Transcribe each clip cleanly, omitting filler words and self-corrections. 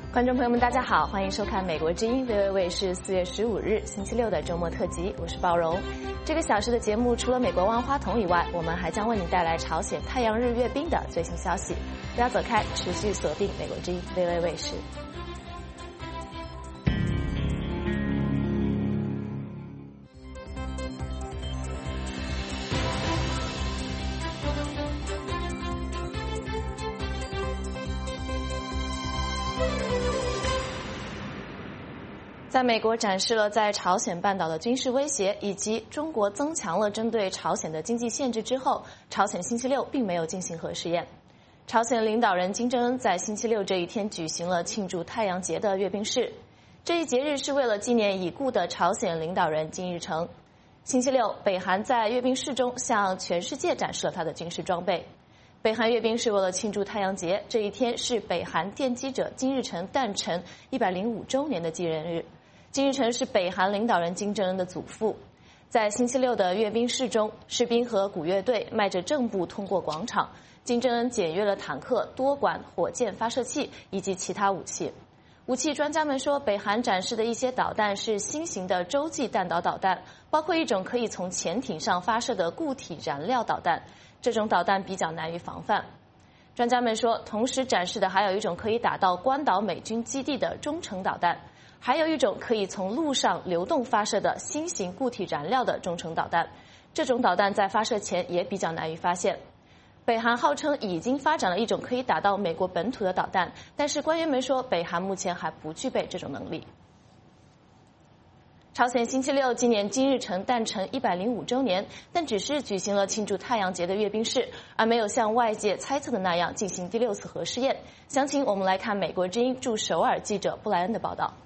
观众朋友们，大家好，欢迎收看美国之音 VOA 卫视4月15日星期六的周末特辑，我是鲍荣。这个小时的节目除了美国万花筒以外，我们还将为您带来朝鲜太阳日阅兵的最新消息。不要走开，持续锁定美国之音 VOA 卫视。在美国展示了在朝鲜半岛的军事威胁，以及中国增强了针对朝鲜的经济限制之后，朝鲜星期六并没有进行核试验。朝鲜领导人金正恩在星期六这一天举行了庆祝太阳节的阅兵式，这一节日是为了纪念已故的朝鲜领导人金日成。星期六，北韩在阅兵式中向全世界展示了他的军事装备。北韩阅兵是为了庆祝太阳节，这一天是北韩奠基者金日成诞辰105周年的纪念日。金日成是北韩领导人金正恩的祖父。在星期六的阅兵式中，士兵和鼓乐队迈着正步通过广场。金正恩检阅了坦克、多管火箭发射器以及其他武器。武器专家们说，北韩展示的一些导弹是新型的洲际弹道导弹，包括一种可以从潜艇上发射的固体燃料导弹。这种导弹比较难于防范。专家们说，同时展示的还有一种可以打到关岛美军基地的中程导弹。还有一种可以从陆上流动发射的新型固体燃料的中程导弹，这种导弹在发射前也比较难于发现。北韩号称已经发展了一种可以打到美国本土的导弹，但是官员们说，北韩目前还不具备这种能力。朝鲜星期六纪念金日成诞辰105周年，但只是举行了庆祝太阳节的阅兵式，而没有像外界猜测的那样进行第6次核试验。详情我们来看美国之音驻首尔记者布莱恩的报道。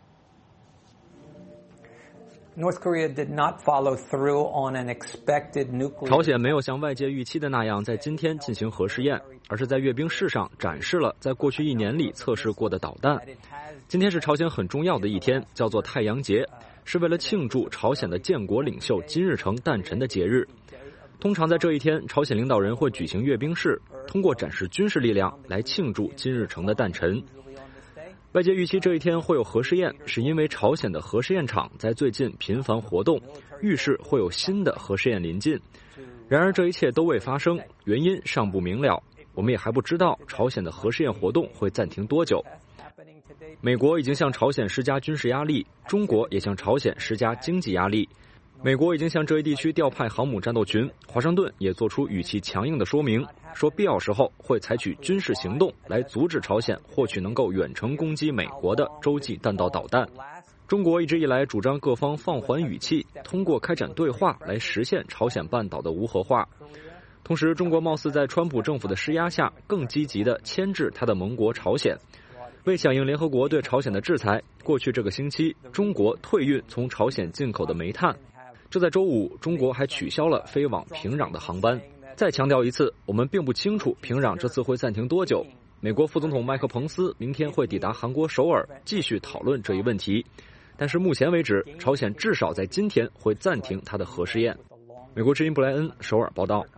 North Korea did not follow through on an expected nuclear. 朝鲜没有像外界预期的那样在今天进行核试验，而是在阅兵式上展示了在过去1年里测试过的导弹。今天是朝鲜很重要的一天，叫做太阳节，是为了庆祝朝鲜的建国领袖金日成诞辰的节日。通常在这一天，朝鲜领导人会举行阅兵式，通过展示军事力量来庆祝金日成的诞辰。外界预期这一天会有核试验，是因为朝鲜的核试验场在最近频繁活动，预示会有新的核试验临近。然而这一切都未发生，原因尚不明了，我们也还不知道朝鲜的核试验活动会暂停多久。美国已经向朝鲜施加军事压力，中国也向朝鲜施加经济压力。美国已经向这一地区调派航母战斗群，华盛顿也做出语气强硬的说明，说必要时候会采取军事行动来阻止朝鲜获取能够远程攻击美国的洲际弹道导弹。中国一直以来主张各方放缓语气，通过开展对话来实现朝鲜半岛的无核化。同时，中国貌似在川普政府的施压下，更积极地牵制他的盟国朝鲜。为响应联合国对朝鲜的制裁，过去这个星期，中国退运从朝鲜进口的煤炭。这在周五，中国还取消了飞往平壤的航班。再强调一次，我们并不清楚平壤这次会暂停多久。美国副总统麦克彭斯明天会抵达韩国首尔，继续讨论这一问题。但是目前为止，朝鲜至少在今天会暂停它的核试验。美国之音布莱恩首尔报道。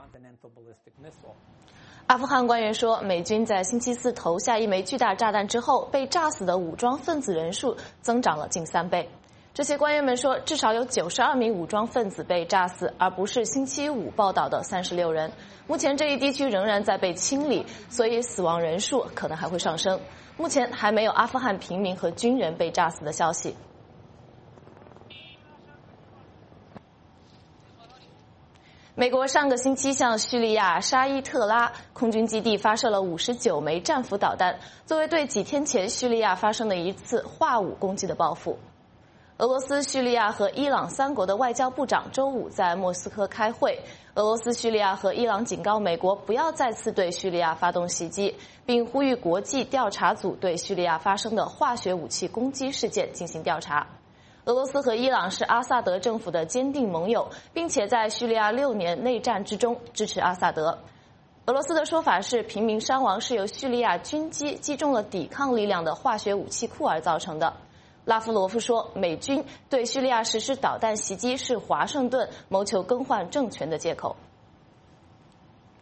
阿富汗官员说，美军在星期四投下一枚巨大炸弹之后，被炸死的武装分子人数增长了近3倍。这些官员们说，至少有92名武装分子被炸死，而不是星期五报道的36人。目前这一地区仍然在被清理，所以死亡人数可能还会上升。目前还没有阿富汗平民和军人被炸死的消息。美国上个星期向叙利亚沙伊特拉空军基地发射了59枚战斧导弹，作为对几天前叙利亚发生的一次化武攻击的报复。俄罗斯、叙利亚和伊朗3国的外交部长周五在莫斯科开会。俄罗斯、叙利亚和伊朗警告美国不要再次对叙利亚发动袭击，并呼吁国际调查组对叙利亚发生的化学武器攻击事件进行调查。俄罗斯和伊朗是阿萨德政府的坚定盟友，并且在叙利亚6年内战之中支持阿萨德。俄罗斯的说法是，平民伤亡是由叙利亚军机击中了抵抗力量的化学武器库而造成的。拉夫罗夫说，美军对叙利亚实施导弹袭击是华盛顿谋求更换政权的借口。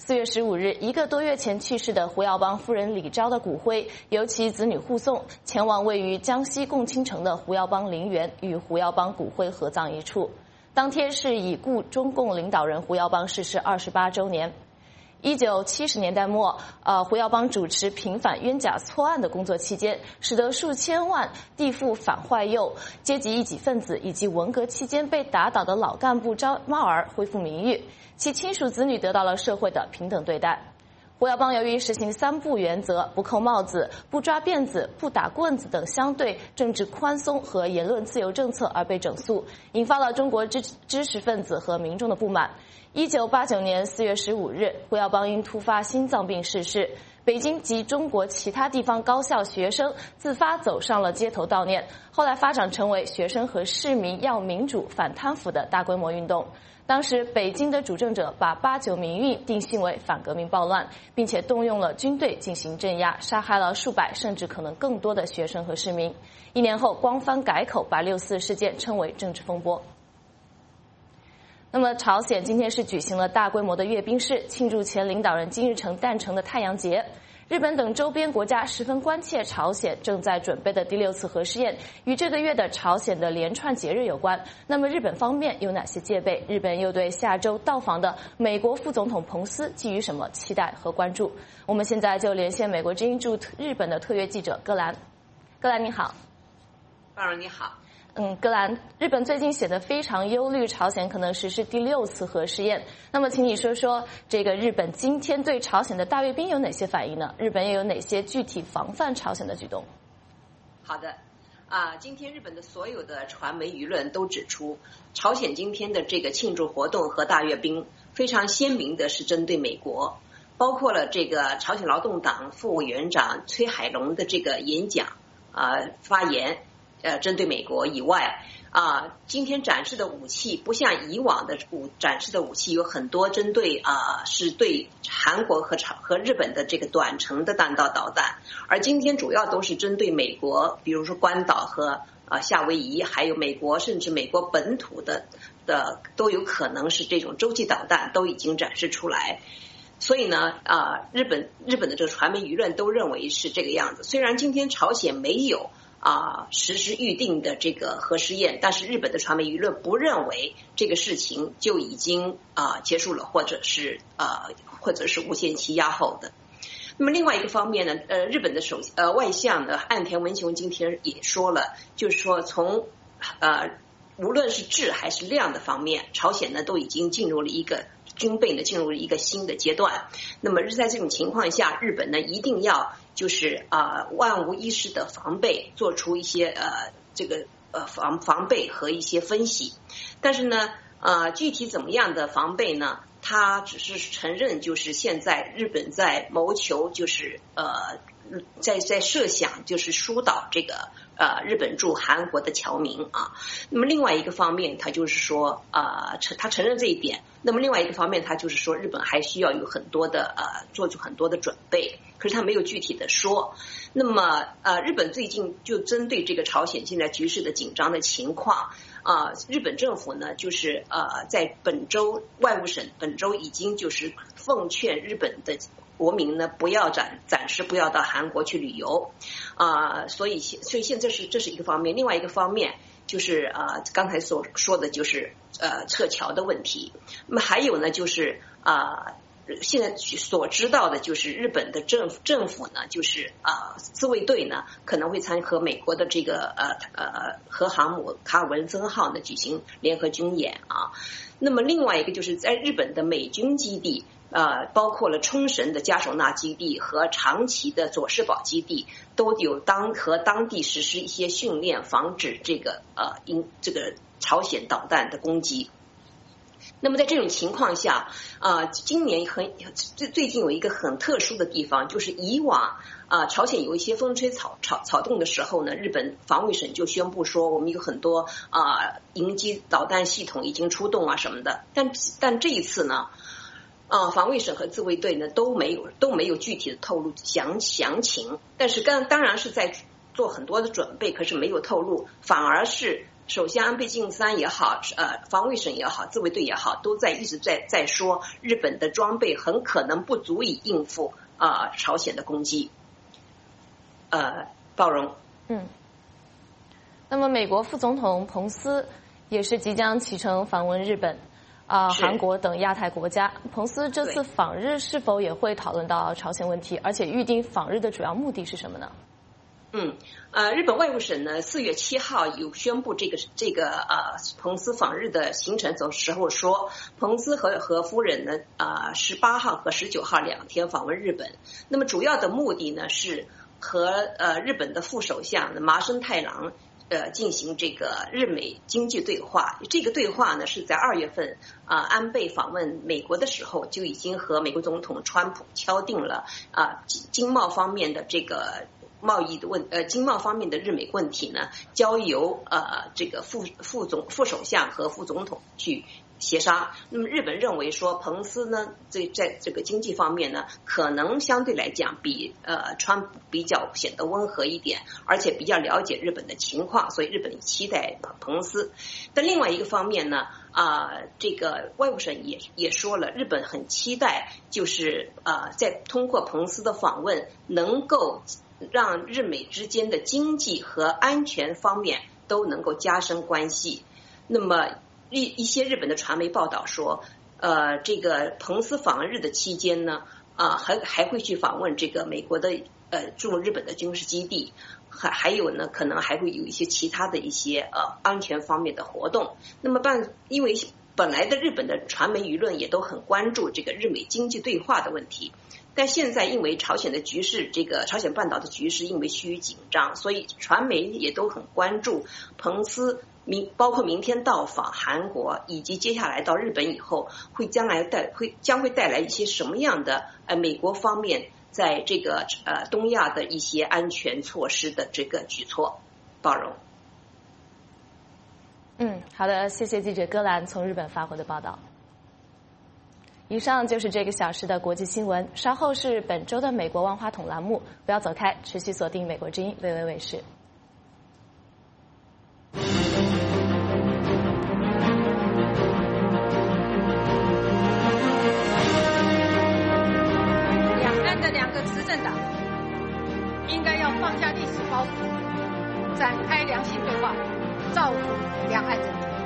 4月15日，1个多月前去世的胡耀邦夫人李昭的骨灰由其子女护送前往位于江西共青城的胡耀邦陵园，与胡耀邦骨灰合葬一处。当天是已故中共领导人胡耀邦逝世28周年。1970年代末，胡耀邦主持平反冤假错案的工作期间，使得数千万地富反坏右、阶级异己分子以及文革期间被打倒的老干部招猫儿恢复名誉，其亲属子女得到了社会的平等对待。胡耀邦由于实行3不原则，不扣帽子、不抓辫子、不打棍子等相对政治宽松和言论自由政策而被整肃，引发了中国知识分子和民众的不满。1989年4月15日，胡耀邦因突发心脏病逝世。北京及中国其他地方高校学生自发走上了街头悼念，后来发展成为学生和市民要民主、反贪腐的大规模运动。当时北京的主政者把8·9民运定性为反革命暴乱，并且动用了军队进行镇压，杀害了数百甚至可能更多的学生和市民。1年后，官方改口把6·4事件称为政治风波。那么朝鲜今天是举行了大规模的阅兵式，庆祝前领导人金日成诞辰的太阳节。日本等周边国家十分关切朝鲜正在准备的第6次核试验，与这个月的朝鲜的连串节日有关。那么日本方面有哪些戒备？日本又对下周到访的美国副总统彭斯寄予什么期待和关注？我们现在就连线美国之音驻日本的特约记者戈兰。戈兰你好。 当然你好。 戈兰，日本最近显得非常忧虑朝鲜可能实施第6次核试验。那么请你说说这个日本今天对朝鲜的大阅兵有哪些反应呢？日本又有哪些具体防范朝鲜的举动？ 好的，今天日本的所有的传媒舆论都指出，朝鲜今天的这个庆祝活动和大阅兵非常鲜明的是针对美国，包括了这个朝鲜劳动党副委员长崔海龙的这个演讲发言。针对美国以外今天展示的武器不像以往的展示的武器有很多针对是对韩国和日本的这个短程的弹道导弹，而今天主要都是针对美国，比如说关岛和夏威夷，还有美国甚至美国本土的都有可能是这种洲际导弹都已经展示出来。所以呢日本的这个传媒舆论都认为是这个样子。虽然今天朝鲜没有实施预定的这个核试验，但是日本的传媒舆论不认为这个事情就已经结束了，或者是无限期压后的。那么另外一个方面呢，日本的外相呢岸田文雄今天也说了，就是说从无论是质还是量的方面，朝鲜呢都已经进入了一个军备呢进入了一个新的阶段。那么在这种情况下，日本呢一定要就是万无一失的防备，做出一些这个防备和一些分析。但是呢具体怎么样的防备呢？他只是承认就是现在日本在谋求就是在设想就是疏导这个日本驻韩国的侨民那么另外一个方面他就是说他承认这一点。那么另外一个方面他就是说日本还需要有很多的做出很多的准备，可是他没有具体的说。那么日本最近就针对这个朝鲜现在局势的紧张的情况日本政府呢就是在本周外务省本周已经就是奉劝日本的国民呢不要暂时不要到韩国去旅游所以现在这是一个方面。另外一个方面就是刚才所说的就是撤侨的问题。那么还有呢就是现在所知道的就是日本的政府呢就是自卫队呢可能会参和美国的这个核航母卡尔文森号呢举行联合军演那么另外一个就是在日本的美军基地包括了冲绳的加手纳基地和长崎的佐世保基地都有和当地实施一些训练，防止这个这个朝鲜导弹的攻击。那么在这种情况下今年最近有一个很特殊的地方，就是以往朝鲜有一些风吹草动的时候呢，日本防卫省就宣布说我们有很多迎击导弹系统已经出动什么的。但这一次呢防卫省和自卫队呢都没有具体的透露详情，但是当然是在做很多的准备，可是没有透露，反而是首相安倍晋三也好，防卫省也好，自卫队也好，都一直在说日本的装备很可能不足以应付朝鲜的攻击。包容。 那么美国副总统彭斯也是即将启程访问日本、韩国等亚太国家。彭斯这次访日是否也会讨论到朝鲜问题？而且预定访日的主要目的是什么呢？ 日本外务省呢4月7号有宣布这个彭斯访日的行程的时候说，彭斯和夫人呢18号和19号2天访问日本。那么主要的目的呢是和日本的副首相麻生太郎进行这个日美经济对话。这个对话呢是在2月份安倍访问美国的时候就已经和美国总统川普敲定了经贸方面的这个贸易的经贸方面的日美问题呢，交由这个副首相和副总统去协商。那么日本认为说，彭斯呢在这个经济方面呢，可能相对来讲比川普比较显得温和一点，而且比较了解日本的情况，所以日本期待彭斯。但另外一个方面呢，这个外务省也说了，日本很期待，就是在通过彭斯的访问，能够让日美之间的经济和安全方面都能够加深关系。那么一些日本的传媒报道说，这个彭斯访日的期间呢，还会去访问这个美国的驻日本的军事基地，还有呢，可能还会有一些其他的一些安全方面的活动。那么因为本来的日本的传媒舆论也都很关注这个日美经济对话的问题。但现在因为朝鲜的局势，这个朝鲜半岛的局势因为趋于紧张，所以传媒也都很关注彭斯包括明天到访韩国，以及接下来到日本以后将会带来一些什么样的美国方面在这个东亚的一些安全措施的这个举措。包容。 好的，谢谢记者戈兰从日本发回的报道。以上就是这个小时的国际新闻，稍后是本周的美国万花筒栏目，不要走开，持续锁定美国之音微卫视。 两岸的2个执政党应该要放下历史包袱，展开良性对话，造福两岸人民。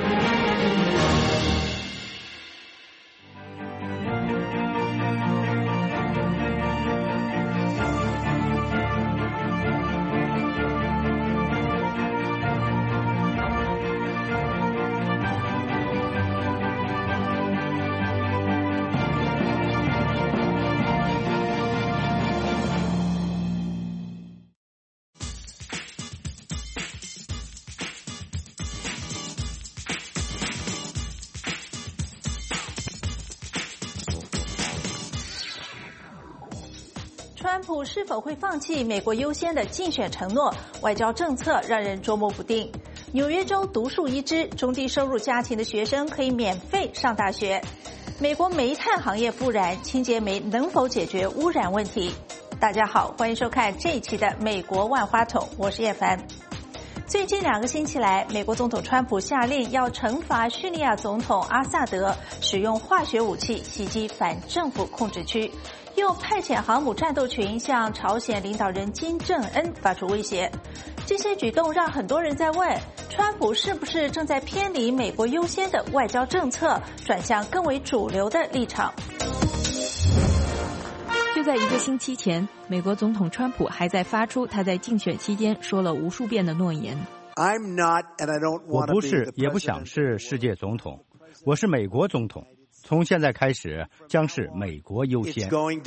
川普是否会放弃美国优先的竞选承诺？外交政策让人捉摸不定。纽约州独树一帜，中低收入家庭的学生可以免费上大学。美国煤炭行业复燃，清洁煤能否解决污染问题？大家好，欢迎收看这一期的美国万花筒，我是叶凡。最近2个星期来，美国总统川普下令要惩罚叙利亚总统阿萨德使用化学武器袭击反政府控制区，又派遣航母战斗群向朝鲜领导人金正恩发出威胁。这些举动让很多人在问，川普是不是正在偏离美国优先的外交政策，转向更为主流的立场？ 就在1个星期前，美国总统川普还在发出他在竞选期间说了无数遍的诺言。 我不是，也不想是世界总统，我是美国总统。从现在开始，将是美国优先。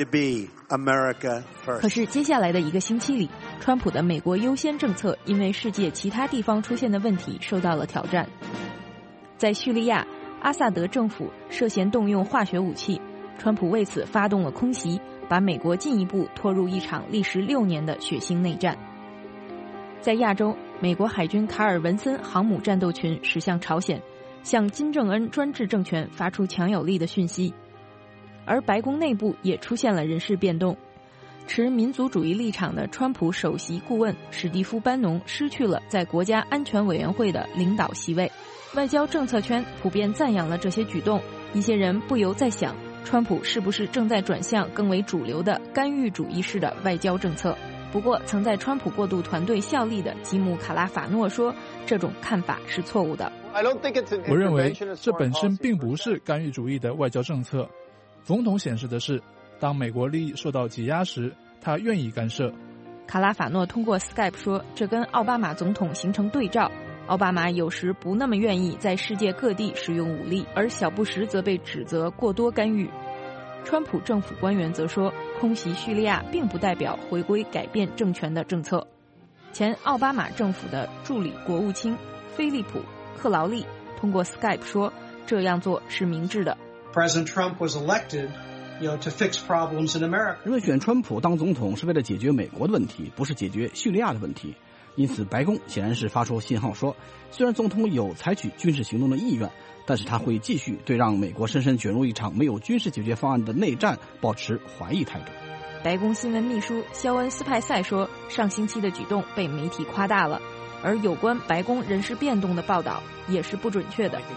可是接下来的1个星期里，川普的美国优先政策因为世界其他地方出现的问题受到了挑战。在叙利亚，阿萨德政府涉嫌动用化学武器，川普为此发动了空袭，把美国进一步拖入一场历时6年的血腥内战。在亚洲，美国海军卡尔文森航母战斗群驶向朝鲜，向金正恩专制政权发出强有力的讯息。而白宫内部也出现了人事变动， 持民族主义立场的川普首席顾问史蒂夫·班农失去了在国家安全委员会的领导席位。外交政策圈普遍赞扬了这些举动，一些人不由在想，川普是不是正在转向更为主流的干预主义式的外交政策？不过，曾在川普过渡团队效力的吉姆·卡拉法诺说，这种看法是错误的。 我认为这本身并不是干预主义的外交政策。总统显示的是，当美国利益受到挤压时，他愿意干涉。 卡拉法诺通过 Skype 说，这跟奥巴马总统形成对照。奥巴马有时不那么愿意在世界各地使用武力，而小布什则被指责过多干预。川普政府官员则说，空袭叙利亚并不代表回归改变政权的政策。前奥巴马政府的助理国务卿菲利普·克劳利通过 Skype 说，这样做是明智的。 President Trump was elected, to fix problems in America. 人们选川普当总统是为了解决美国的问题，不是解决叙利亚的问题。因此，白宫显然是发出信号说，虽然总统有采取军事行动的意愿，但是他会继续对让美国深深卷入一场没有军事解决方案的内战保持怀疑态度。 白宫新闻秘书肖恩·斯派塞说，上星期的举动被媒体夸大了，而有关白宫人事变动的报道也是不准确的。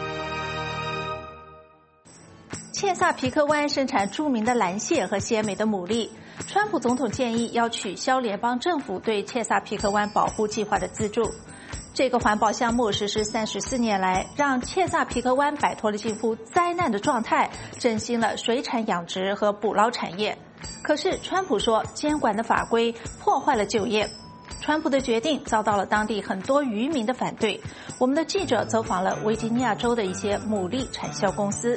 切萨皮克湾生产著名的蓝蟹和鲜美的牡蛎。川普总统建议要取消联邦政府对切萨皮克湾保护计划的资助。这个环保项目实施34年来，让切萨皮克湾摆脱了近乎灾难的状态，振兴了水产养殖和捕捞产业。可是川普说，监管的法规破坏了就业。川普的决定遭到了当地很多渔民的反对。我们的记者走访了维吉尼亚州的一些牡蛎产销公司。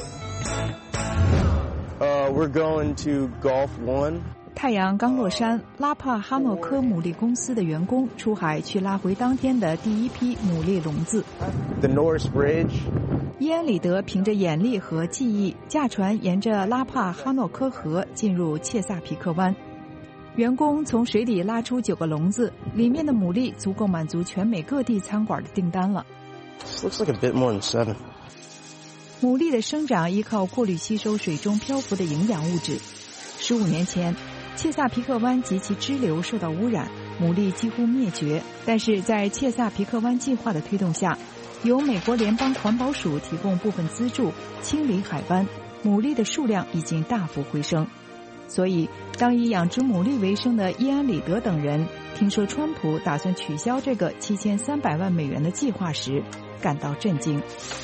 We're going to Gulf One. 太阳刚落山，拉帕哈诺科牡蛎公司的员工出海去拉回当天的第一批牡蛎笼子。 The Norris Bridge. 伊安里德凭着眼力和记忆，驾船沿着拉帕哈诺科河进入切萨皮克湾。员工从水里拉出9个笼子，里面的牡蛎足够满足全美各地餐馆的订单了。 Looks like a bit more than 7. 牡蛎的生长依靠过滤吸收水中漂浮的营养物质。15年前，切萨皮克湾及其支流受到污染，牡蛎几乎灭绝。但是在切萨皮克湾计划的推动下，由美国联邦环保署提供部分资助，清理海湾，牡蛎的数量已经大幅回升。所以，当以养殖牡蛎为生的伊安里德等人听说川普打算取消这个7300万美元的计划时，感到震惊。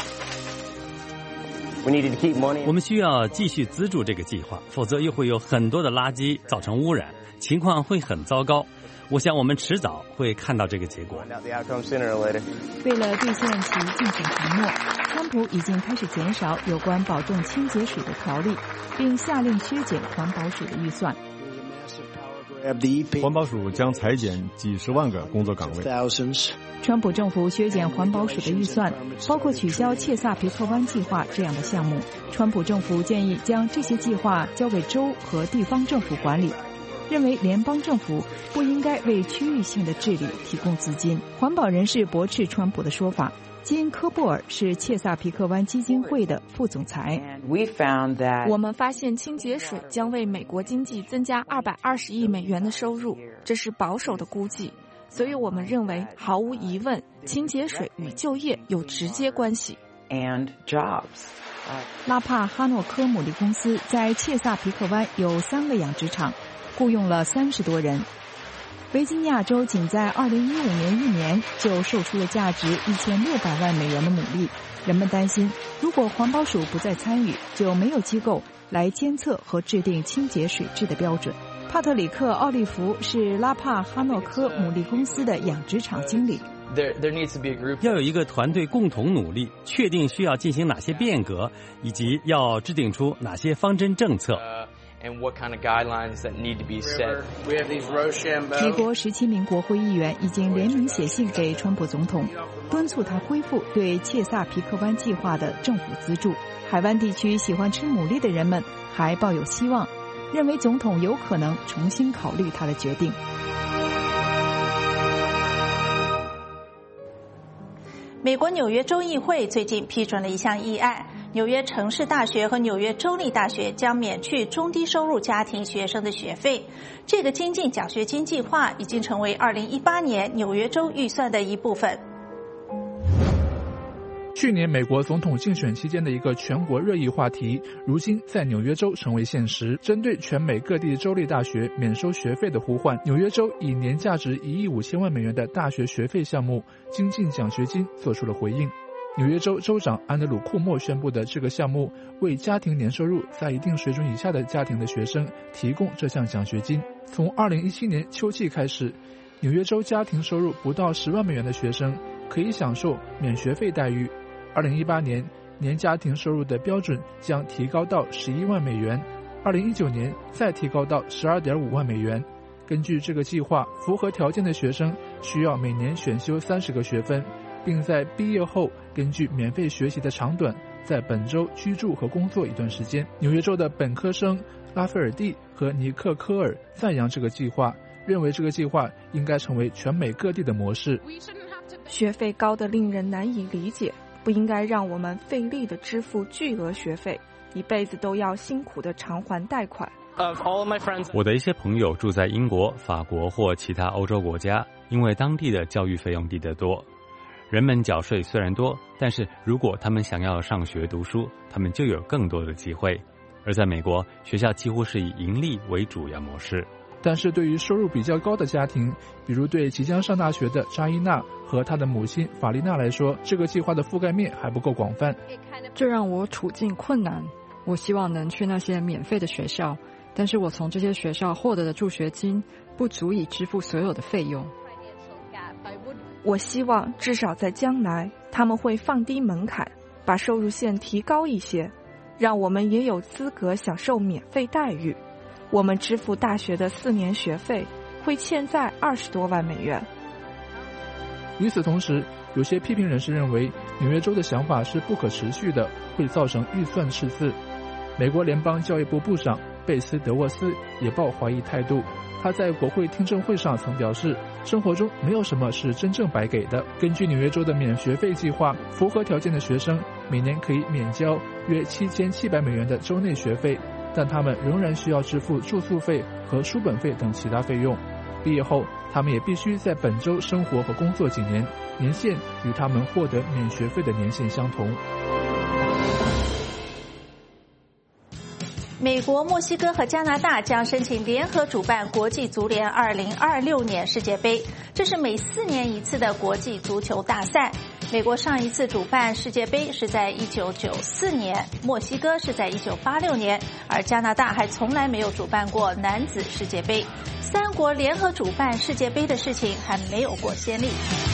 我们需要继续资助这个计划，否则又会有很多的垃圾造成污染，情况会很糟糕。我想我们迟早会看到这个结果。 为了兑现其竞选承诺，川普已经开始减少有关保证清洁水的条例，并下令削减环保署的预算。 环保署将裁减几十万个工作岗位。 川普政府削减环保署的预算，包括取消切萨皮克湾计划这样的项目。川普政府建议将这些计划交给州和地方政府管理，认为联邦政府不应该为区域性的治理提供资金。环保人士驳斥川普的说法。金·科布尔是切萨皮克湾基金会的副总裁。 我们发现清洁水将为美国经济增加220亿美元的收入，这是保守的估计。所以我们认为，毫无疑问，清洁水与就业有直接关系。 拉帕哈诺科牡蛎公司在切萨皮克湾有3个养殖场，雇佣了30多人。维吉尼亚州仅在2015年1年就售出了价值1600万美元的牡蛎。人们担心，如果环保署不再参与，就没有机构来监测和制定清洁水质的标准。帕特里克·奥利弗是拉帕哈诺科牡蛎公司的养殖场经理。 要有一个团队共同努力，确定需要进行哪些变革，以及要制定出哪些方针政策。 美国17名国会议员已经联名写信给川普总统，敦促他恢复对切萨皮克湾计划的政府资助。海湾地区喜欢吃牡蛎的人们还抱有希望，认为总统有可能重新考虑他的决定。 美国纽约州议会最近批准了一项议案， 纽约城市大学和纽约州立大学将免去中低收入家庭学生的学费。这个精进奖学金计划已经成为2018年纽约州预算的一部分。 去年美国总统竞选期间的一个全国热议话题，如今在纽约州成为现实。针对全美各地州立大学免收学费的呼唤，纽约州以年价值1亿5千万美元的大学学费项目精进奖学金做出了回应。纽约州州长安德鲁·库莫宣布的这个项目，为家庭年收入在一定水准以下的家庭的学生提供这项奖学金。从2017年秋季开始，纽约州家庭收入不到10万美元的学生可以享受免学费待遇。2018年年家庭收入的标准将提高到11万美元，2019年再提高到12.5万美元。根据这个计划，符合条件的学生需要每年选修30个学分，并在毕业后根据免费学习的长短，在本州居住和工作一段时间。纽约州的本科生拉斐尔蒂和尼克科尔赞扬这个计划，认为这个计划应该成为全美各地的模式。 学费高得令人难以理解，不应该让我们费力地支付巨额学费，一辈子都要辛苦地偿还贷款。 我的一些朋友住在英国、法国或其他欧洲国家，因为当地的教育费用低得多。人们缴税虽然多，但是如果他们想要上学读书，他们就有更多的机会。而在美国，学校几乎是以盈利为主要模式。 但是对于收入比较高的家庭，比如对即将上大学的扎伊娜和她的母亲法丽娜来说，这个计划的覆盖面还不够广泛。 这让我处境困难。我希望能去那些免费的学校，但是我从这些学校获得的助学金不足以支付所有的费用。 我希望至少在将来，他们会放低门槛，把收入线提高一些，让我们也有资格享受免费待遇。我们支付大学的4年学费会欠债20多万美元。 与此同时，有些批评人士认为纽约州的想法是不可持续的，会造成预算赤字。美国联邦教育部部长贝斯·德沃斯也抱怀疑态度。他在国会听证会上曾表示，生活中没有什么是真正白给的。根据纽约州的免学费计划，符合条件的学生每年可以免交约7700美元的州内学费，但他们仍然需要支付住宿费和书本费等其他费用。毕业后，他们也必须在本州生活和工作几年，年限与他们获得免学费的年限相同。 美国、墨西哥和加拿大将申请联合主办国际足联2026年世界杯，这是每4年一次的国际足球大赛。美国上一次主办世界杯是在1994年，墨西哥是在1986年，而加拿大还从来没有主办过男子世界杯。3国联合主办世界杯的事情还没有过先例。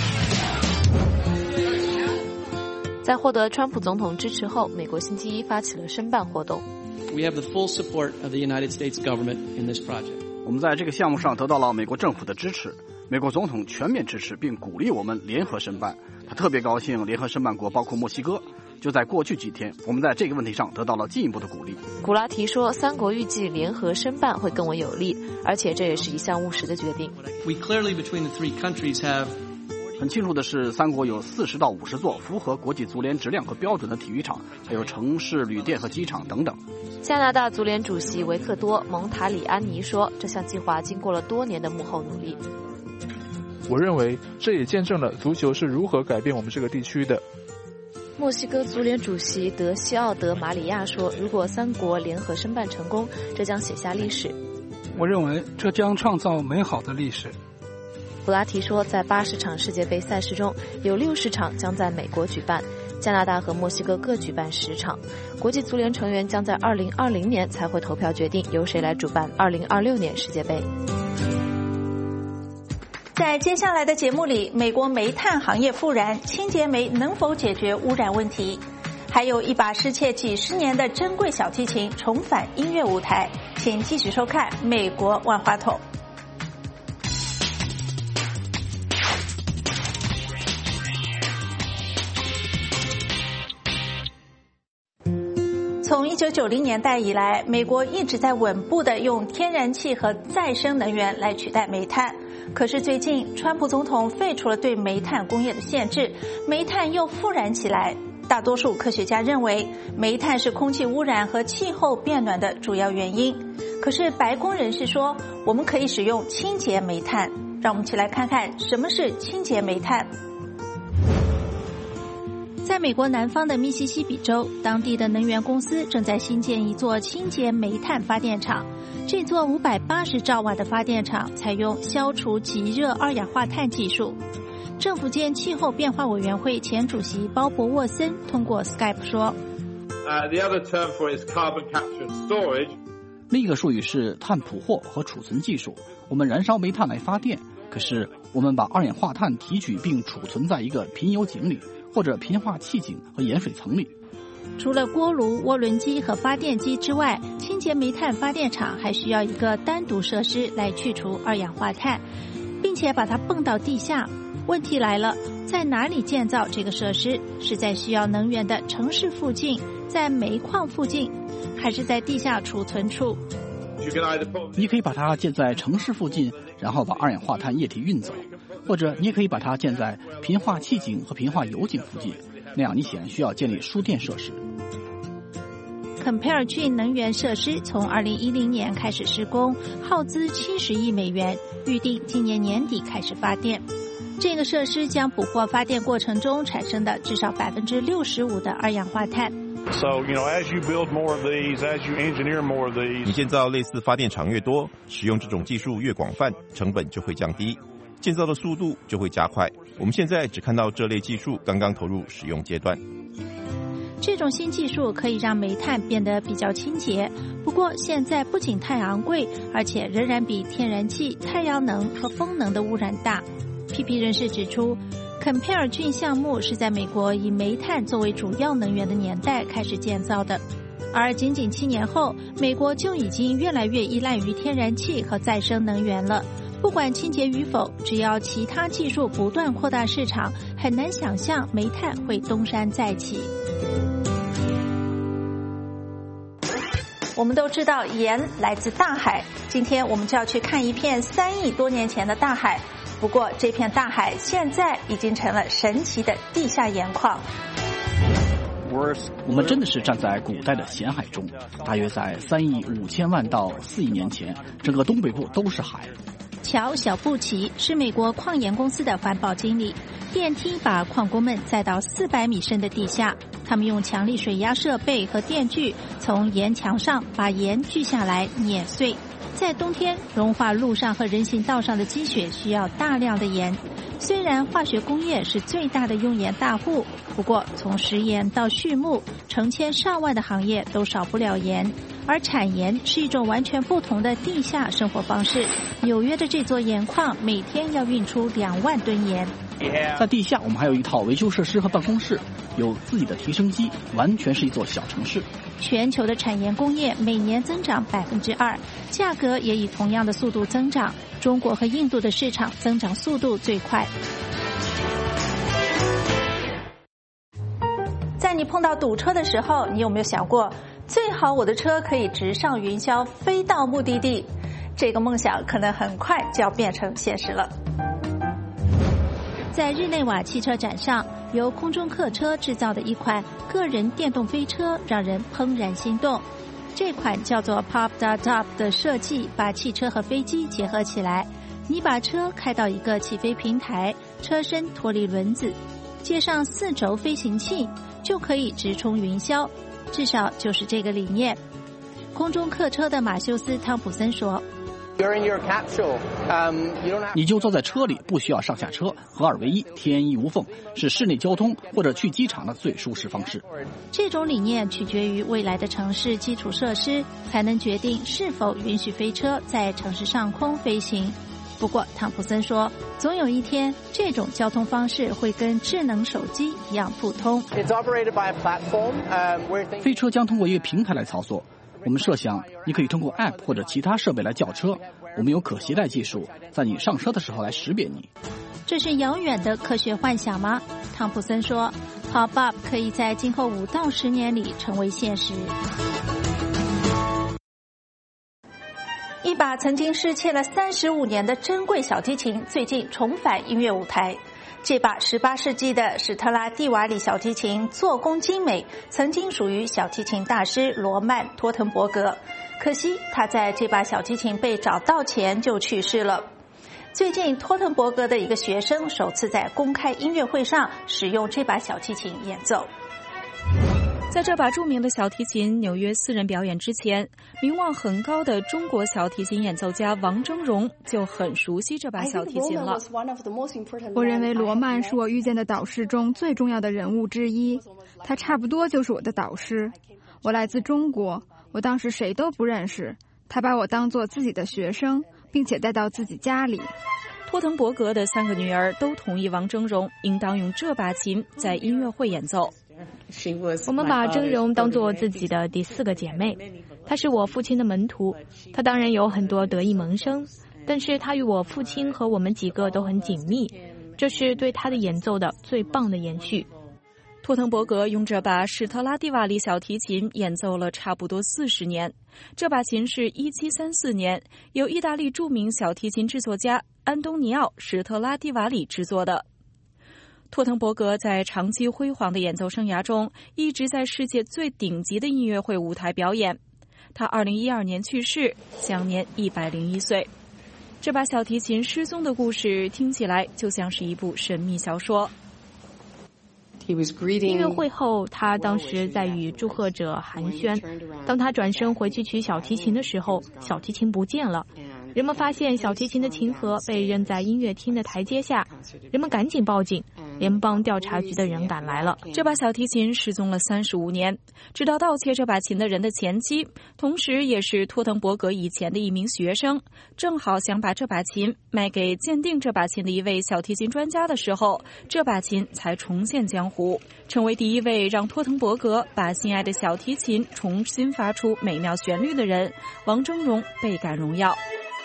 在获得川普总统支持后，美国星期一发起了申办活动。 We have the full support of the United States government in this project. 我们在这个项目上得到了美国政府的支持，美国总统全面支持并鼓励我们联合申办。他特别高兴联合申办国包括墨西哥。就在过去几天，我们在这个问题上得到了进一步的鼓励。 古拉提说，3国预计联合申办会更为有利，而且这也是一项务实的决定。 We clearly between the three countries have 很清楚的是，3国有40到50座符合国际足联质量和标准的体育场，还有城市旅店和机场等等。 加拿大足联主席维克多·蒙塔里安尼说，这项计划经过了多年的幕后努力。 我认为这也见证了足球是如何改变我们这个地区的。 墨西哥足联主席德西奥德·马里亚说，如果3国联合申办成功，这将写下历史。 我认为这将创造美好的历史。 古拉提说，在80场世界杯赛事中，有60场将在美国举办，加拿大和墨西哥各举办10场。国际足联成员将在2020年才会投票决定由谁来主办2026年世界杯。 在接下来的节目里，美国煤炭行业复燃，清洁煤能否解决污染问题？还有一把失窃几10年的珍贵小提琴重返音乐舞台，请继续收看《美国万花筒》。从1990年代以来，美国一直在稳步地用天然气和再生能源来取代煤炭。可是最近，川普总统废除了对煤炭工业的限制，煤炭又复燃起来。 大多数科学家认为，煤炭是空气污染和气候变暖的主要原因。可是白宫人士说，我们可以使用清洁煤炭。让我们一起来看看什么是清洁煤炭。在美国南方的密西西比州，当地的能源公司正在新建一座清洁煤炭发电厂。这座580兆瓦的发电厂采用消除极热二氧化碳技术。政府间气候变化委员会前主席鲍勃沃森通过 Skype 说 The other term for it is carbon capture and storage. 另一个术语是碳捕获和储存技术。我们燃烧煤炭来发电，可是我们把二氧化碳提取并储存在一个贫油井里，或者贫化气井和盐水层里。 除了锅炉、涡轮机和发电机之外，清洁煤炭发电厂还需要一个单独设施来去除二氧化碳，并且把它泵到地下。问题来了，在哪里建造这个设施？是在需要能源的城市附近，在煤矿附近，还是在地下储存处？ 你可以把它建在城市附近，然后把二氧化碳液体运走，或者你也可以把它建在贫化气井和贫化油井附近，那样你显然需要建立输电设施。 肯佩尔郡能源设施从2010年开始施工，耗资70亿美元，预定今年年底开始发电。这个设施将捕获发电过程中产生的至少65%的二氧化碳。 你建造类似发电厂越多，使用这种技术越广泛，成本就会降低，建造的速度就会加快。我们现在只看到这类技术刚刚投入使用阶段。 这种新技术可以让煤炭变得比较清洁，不过现在不仅太昂贵，而且仍然比天然气、太阳能和风能的污染大。批评人士指出，肯佩尔郡项目是在美国以煤炭作为主要能源的年代开始建造的，而仅仅7年后，美国就已经越来越依赖于天然气和再生能源了。不管清洁与否，只要其他技术不断扩大市场，很难想象煤炭会东山再起。我们都知道盐来自大海，今天我们就要去看一片3亿多年前的大海。不过这片大海现在已经成了神奇的地下盐矿。 我们真的是站在古代的咸海中，大约在3亿5千万到4亿年前，整个东北部都是海。 乔·小布奇是美国矿盐公司的环保经理，电梯把矿工们载到400米深的地下，他们用强力水压设备和电锯从岩墙上把盐锯下来碾碎。在冬天，融化路上和人行道上的积雪需要大量的盐。虽然化学工业是最大的用盐大户，不过从食盐到畜牧，成千上万的行业都少不了盐。而产盐是一种完全不同的地下生活方式。纽约的这座盐矿每天要运出2万吨盐。 在地下，我们还有一套维修设施和办公室，有自己的提升机，完全是一座小城市。 全球的产盐工业每年增长2%，价格也以同样的速度增长。中国和印度的市场增长速度最快。在你碰到堵车的时候，你有没有想过，最好我的车可以直上云霄，飞到目的地？这个梦想可能很快就要变成现实了。在日内瓦汽车展上，由空中客车制造的一款个人电动飞车让人怦然心动。这款叫做 Pop.Top 的设计把汽车和飞机结合起来，你把车开到一个起飞平台，车身脱离轮子，接上4轴飞行器，就可以直冲云霄，至少就是这个理念。空中客车的马修斯·汤普森说， 你就坐在车里，不需要上下车，合二为一，天衣无缝，是室内交通或者去机场的最舒适方式。 这种理念取决于未来的城市基础设施，才能决定是否允许飞车在城市上空飞行。不过汤普森说，总有一天这种交通方式会跟智能手机一样普通。 飞车将通过一个平台来操作，我们设想你可以通过 App 或者其他设备来叫车，我们有可携带技术，在你上车的时候来识别你。 这是遥远的科学幻想吗？汤普森说 Pop-up 可以在今后5到10年里成为现实。一把曾经失窃了35年的珍贵小提琴最近重返音乐舞台。 这把18世纪的史特拉蒂瓦里小提琴做工精美，曾经属于小提琴大师罗曼·托滕伯格。可惜他在这把小提琴被找到前就去世了。最近，托滕伯格的一个学生首次在公开音乐会上使用这把小提琴演奏。 在这把著名的小提琴纽约私人表演之前，名望很高的中国小提琴演奏家王峥嵘就很熟悉这把小提琴了。 我认为罗曼是我遇见的导师中最重要的人物之一，他差不多就是我的导师。我来自中国，我当时谁都不认识，他把我当作自己的学生，并且带到自己家里。 托滕伯格的3个女儿都同意王峥嵘应当用这把琴在音乐会演奏。 我们把峥嵘当作自己的第4个姐妹，她是我父亲的门徒，她当然有很多得意门生，但是她与我父亲和我们几个都很紧密，这是对她的演奏的最棒的延续。 托滕伯格用这把史特拉蒂瓦里小提琴演奏了差不多40年，这把琴是1734年由意大利著名小提琴制作家安东尼奥·史特拉蒂瓦里制作的。托滕伯格在长期辉煌的演奏生涯中，一直在世界最顶级的音乐会舞台表演。他2012年去世，享年101岁。这把小提琴失踪的故事听起来就像是一部神秘小说。 音乐会后，他当时在与祝贺者寒暄。当他转身回去取小提琴的时候，小提琴不见了。人们发现小提琴的琴盒被扔在音乐厅的台阶下，人们赶紧报警，联邦调查局的人赶来了。 这把小提琴失踪了35年，直到盗窃这把琴的人的前妻，同时也是托滕伯格以前的一名学生，正好想把这把琴卖给鉴定这把琴的一位小提琴专家的时候，这把琴才重现江湖，成为第一位让托滕伯格把心爱的小提琴重新发出美妙旋律的人。王峥嵘倍感荣耀。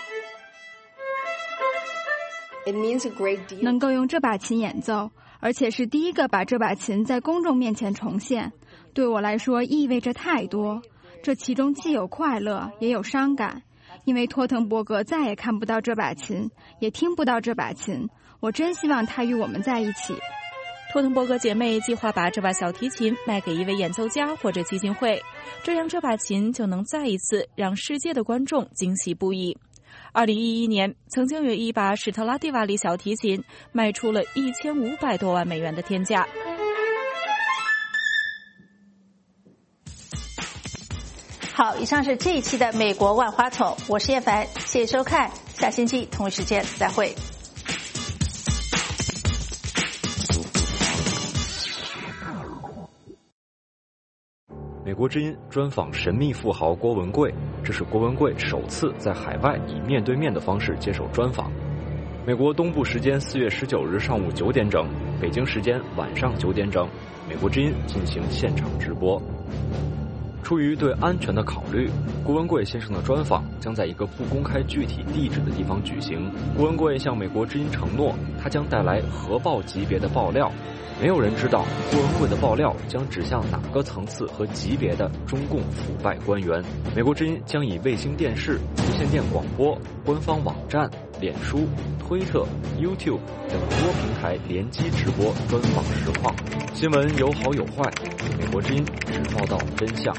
能够用这把琴演奏，而且是第一个把这把琴在公众面前重现，对我来说意味着太多。这其中既有快乐，也有伤感，因为托滕伯格再也看不到这把琴，也听不到这把琴。我真希望他与我们在一起。 托滕伯格姐妹计划把这把小提琴卖给一位演奏家或者基金会，这样这把琴就能再一次让世界的观众惊喜不已。2011年，曾经有一把史特拉蒂瓦里小提琴卖出了1500多万美元的天价。 好，以上是这一期的美国万花筒，我是叶凡，谢谢收看，下星期同一时间再会。 美国之音专访神秘富豪郭文贵，这是郭文贵首次在海外以面对面的方式接受专访。美国东部时间4月19日上午9点整，北京时间晚上9点整，美国之音进行现场直播。出于对安全的考虑，郭文贵先生的专访将在一个不公开具体地址的地方举行。郭文贵向美国之音承诺，他将带来核爆级别的爆料。没有人知道郭文贵的爆料将指向哪个层次和级别的中共腐败官员。美国之音将以卫星电视、无线电广播、官方网站、脸书、推特、YouTube 等多平台联机直播专访实况。新闻有好有坏，美国之音只报道真相。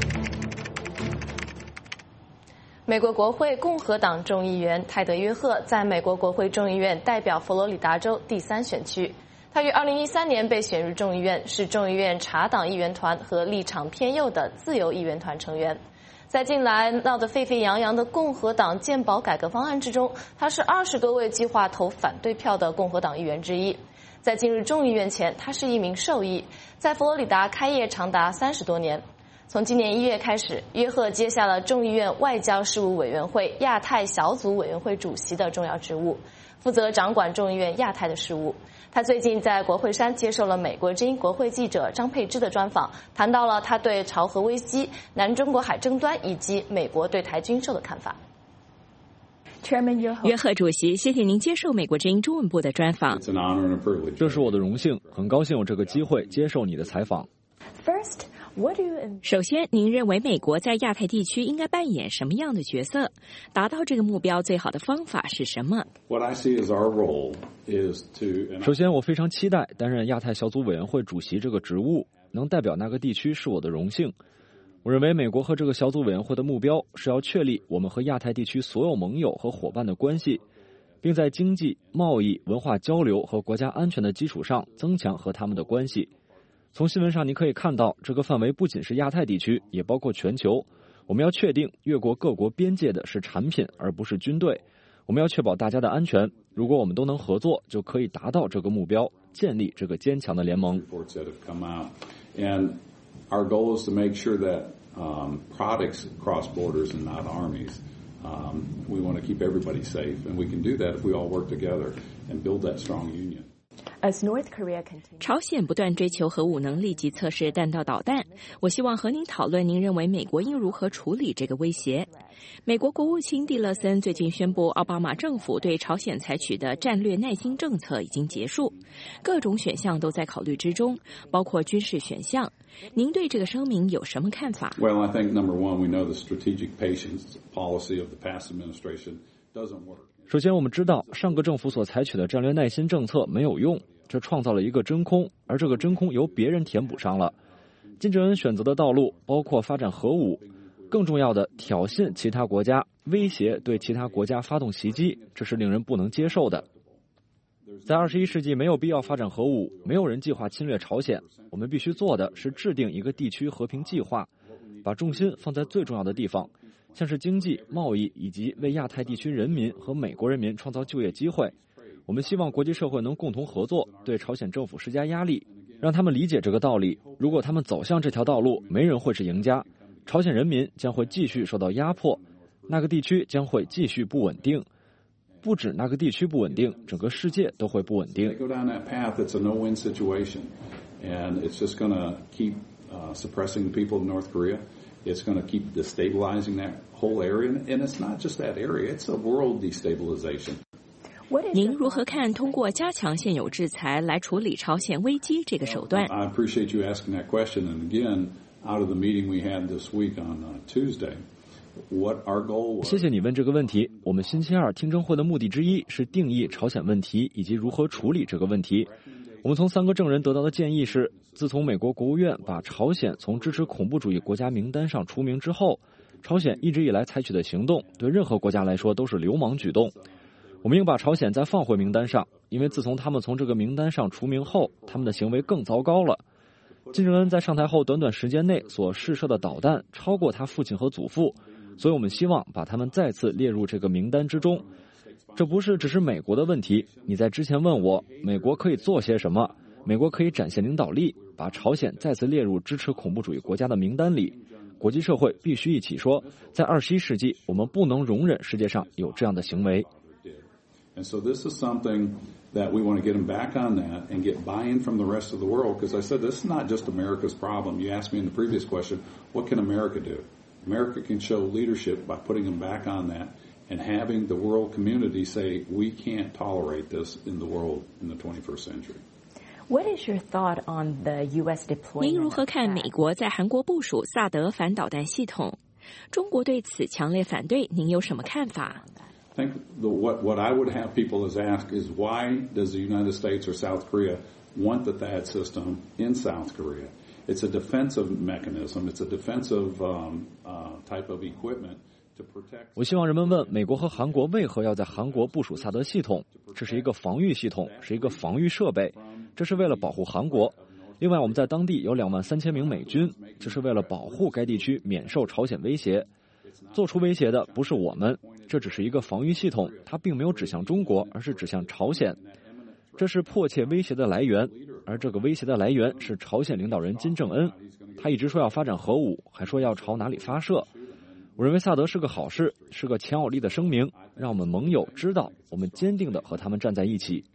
美国国会共和党众议员泰德·约赫在美国国会众议院代表佛罗里达州第3选区。他于2013年被选入众议院，是众议院茶党议员团和立场偏右的自由议员团成员。在近来闹得沸沸扬扬的共和党健保改革方案之中，他是20多位计划投反对票的共和党议员之一。在进入众议院前，他是一名兽医，在佛罗里达开业长达30多年。从今年1月开始，约赫接下了众议院外交事务委员会亚太小组委员会主席的重要职务，负责掌管众议院亚太的事务。他最近在国会山接受了美国之音国会记者张佩芝的专访，谈到了他对朝核危机、南中国海争端以及美国对台军售的看法。 约赫主席，谢谢您接受美国之音中文部的专访。 这是我的荣幸，很高兴有这个机会接受你的采访。 首先，您认为美国在亚太地区应该扮演什么样的角色？达到这个目标最好的方法是什么？ 首先，我非常期待担任亚太小组委员会主席这个职务，能代表那个地区是我的荣幸。我认为美国和这个小组委员会的目标是要确立我们和亚太地区所有盟友和伙伴的关系，并在经济、贸易、文化交流和国家安全的基础上增强和他们的关系。从新闻上你可以看到，这个范围不仅是亚太地区，也包括全球。我们要确定越过各国边界的是产品，而不是军队。我们要确保大家的安全。如果我们都能合作，就可以达到这个目标，建立这个坚强的联盟。 Our goal is to make sure that products cross borders and not armies. We want to keep everybody safe, and we can do that if we all work together and build that strong union. 朝鲜不断追求核武能力及测试弹道导弹，我希望和您讨论您认为美国应如何处理这个威胁。美国国务卿蒂勒森最近宣布，奥巴马政府对朝鲜采取的战略耐心政策已经结束，各种选项都在考虑之中，包括军事选项。您对这个声明有什么看法？ Well, I think number one, we know the strategic patience policy of the past administration doesn't work. 首先，我们知道上个政府所采取的战略耐心政策没有用，这创造了一个真空，而这个真空由别人填补上了。金正恩选择的道路包括发展核武，更重要的挑衅其他国家，威胁对其他国家发动袭击，这是令人不能接受的。在21世纪没有必要发展核武，没有人计划侵略朝鲜。我们必须做的是制定一个地区和平计划，把重心放在最重要的地方，像是经济、贸易以及为亚太地区人民和美国人民创造就业机会。我们希望国际社会能共同合作，对朝鲜政府施加压力，让他们理解这个道理。如果他们走向这条道路，没人会是赢家，朝鲜人民将会继续受到压迫，那个地区将会继续不稳定。不止那个地区不稳定，整个世界都会不稳定。 And it's just going to keep suppressing the people of North Korea. It's going to keep destabilizing that whole area. And it's not just that area, it's a world destabilization. 您如何看通过加强现有制裁来处理朝鲜危机这个手段？ I appreciate you asking that question. And again, out of the meeting we had this week on Tuesday, what our goal was... 谢谢你问这个问题。我们星期二听证会的目的之一是定义朝鲜问题以及如何处理这个问题。我们从3个证人得到的建议是，自从美国国务院把朝鲜从支持恐怖主义国家名单上除名之后，朝鲜一直以来采取的行动对任何国家来说都是流氓举动。我们应把朝鲜再放回名单上，因为自从他们从这个名单上除名后，他们的行为更糟糕了。金正恩在上台后短短时间内所试射的导弹超过他父亲和祖父，所以我们希望把他们再次列入这个名单之中。这不是只是美国的问题，你在之前问我美国可以做些什么，美国可以展现领导力，把朝鲜再次列入支持恐怖主义国家的名单里。国际社会必须一起说，在21世纪我们不能容忍世界上有这样的行为。 And so this is something that we want to get them back on that and get buy-in from the rest of the world, because I said this is not just America's problem. You asked me in the previous question, what can America do? America can show leadership by putting them back on that and having the world community say, we can't tolerate this in the world in the 21st century. What is your thought on the U.S. deployment? 您如何看美国在韩国部署萨德反导弹系统？中国对此强烈反对，您有什么看法？ I think what I would have people ask is, why does the United States or South Korea want the THAAD system in South Korea? It's a defensive mechanism. It's a defensive type of equipment. 我希望人们问美国和韩国为何要在韩国部署萨德系统？这是一个防御系统，是一个防御设备，这是为了保护韩国。另外，我们在当地有23000名美军，这是为了保护该地区免受朝鲜威胁。做出威胁的不是我们，这只是一个防御系统，它并没有指向中国，而是指向朝鲜。这是迫切威胁的来源，而这个威胁的来源是朝鲜领导人金正恩。他一直说要发展核武，还说要朝哪里发射。我认为萨德是个好事，是个强有力的声明，让我们盟友知道我们坚定地和他们站在一起。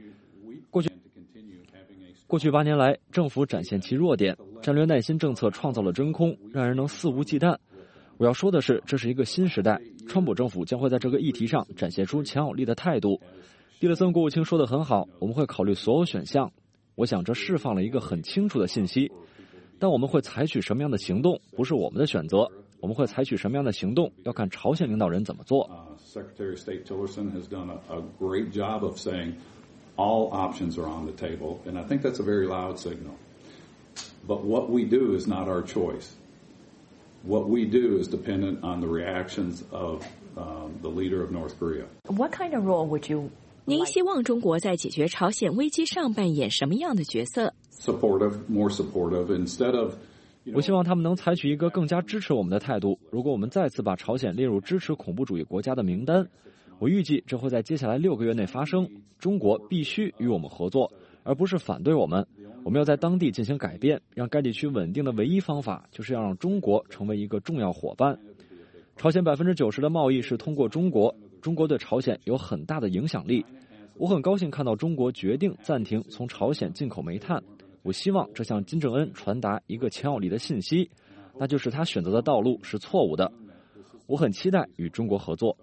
过去8年来，政府展现其弱点，战略耐心政策创造了真空，让人能肆无忌惮。我要说的是，这是一个新时代，川普政府将会在这个议题上展现出强有力的态度。蒂勒森国务卿说得很好，我们会考虑所有选项。我想这释放了一个很清楚的信息， 但我们会采取什么样的行动，不是我们的选择。我们会采取什么样的行动，要看朝鲜领导人怎么做。 Secretary of State Tillerson has done a great job of saying all options are on the table, and I think that's a very loud signal. But what we do is not our choice. What we do is dependent on the reactions of the leader of North Korea. What kind of role would you? 您希望中国在解决朝鲜危机上扮演什么样的角色？ Supportive, more supportive. Instead of, 我希望他们能采取一个更加支持我们的态度。如果我们再次把朝鲜列入支持恐怖主义国家的名单，我预计这会在接下来6个月内发生。中国必须与我们合作，而不是反对我们。我们要在当地进行改变，让该地区稳定的唯一方法就是要让中国成为一个重要伙伴。朝鲜90%的贸易是通过中国，中国对朝鲜有很大的影响力。我很高兴看到中国决定暂停从朝鲜进口煤炭。我希望这向金正恩传达一个强有力的信息，那就是他选择的道路是错误的。我很期待与中国合作。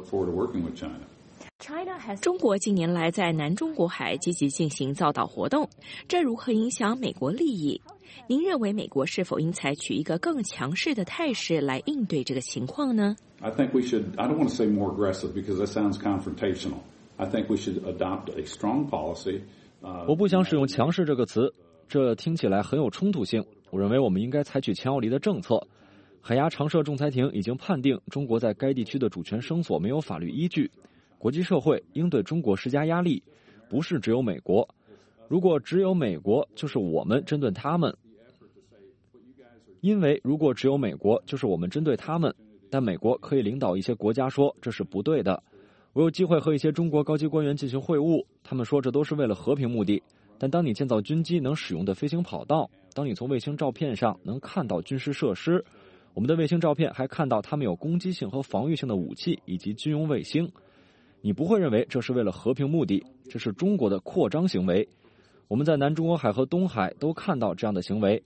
中国近年来在南中国海积极进行造岛活动，这如何影响美国利益？您认为美国是否应采取一个更强势的态势来应对这个情况呢？ I think we should, I don't want to say more aggressive because that sounds confrontational. I think we should adopt a strong policy. 我不想使用强势这个词，这听起来很有冲突性。我认为我们应该采取强有力的政策。海牙常设仲裁庭已经判定中国在该地区的主权声索没有法律依据，国际社会应对中国施加压力，不是只有美国。如果只有美国，就是我们针对他们。因为如果只有美国，就是我们针对他们。但美国可以领导一些国家说这是不对的。我有机会和一些中国高级官员进行会晤，他们说这都是为了和平目的。但当你建造军机能使用的飞行跑道，当你从卫星照片上能看到军事设施，我们的卫星照片还看到他们有攻击性和防御性的武器以及军用卫星，你不会认为这是为了和平目的，这是中国的扩张行为。我们在南中国海和东海都看到这样的行为。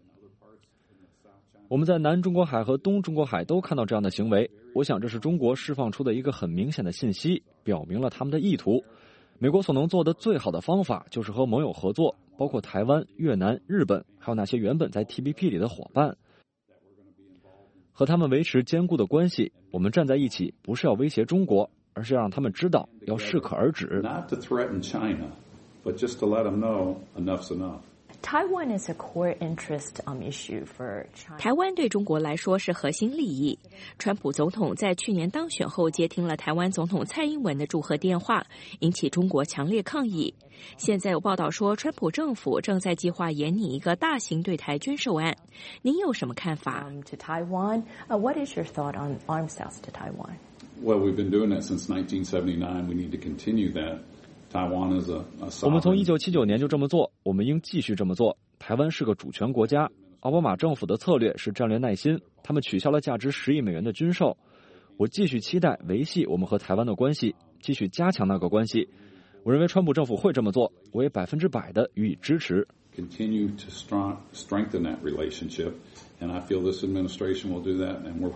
我们在南中国海和东中国海都看到这样的行为，我想这是中国释放出的一个很明显的信息，表明了他们的意图。美国所能做的最好的方法就是和盟友合作，包括台湾、越南、日本，还有那些原本在 TPP 里的伙伴，和他们维持坚固的关系。我们站在一起，不是要威胁中国，而是要让他们知道要适可而止。 Not to threaten China, but just to let them know enough's enough. Taiwan is a core interest issue for China. 台湾对中国来说是核心利益。川普总统在去年当选后接听了台湾总统蔡英文的祝贺电话，引起中国强烈抗议。现在有报道说，川普政府正在计划研拟一个大型对台军售案。您有什么看法？ To Taiwan, what is your thought on arms sales to Taiwan? Well, we've been doing that since 1979. We need to continue that. Taiwan is a 我们从1979年就这么做，我们应继续这么做。台湾是个主权国家，奥巴马政府的策略是战略耐心，他们取消了价值10亿美元的军售。我继续期待维系我们和台湾的关系，继续加强那个关系。我认为川普政府会这么做，我也100%的予以支持。 Continue to strengthen that relationship, and I feel this administration will do that, and we're